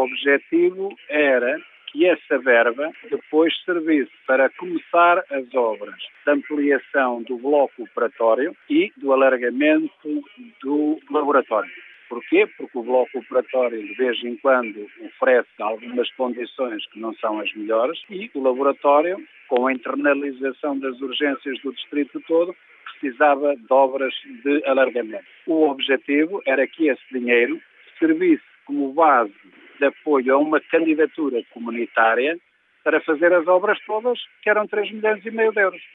objetivo era que essa verba depois servisse para começar as obras de ampliação do bloco operatório e do alargamento do laboratório. Porquê? Porque o bloco operatório, de vez em quando, oferece algumas condições que não são as melhores e o laboratório, com a internalização das urgências do distrito todo, precisava de obras de alargamento. O objetivo era que esse dinheiro servisse como base de apoio a uma candidatura comunitária para fazer as obras todas, que eram 3,5 milhões de euros.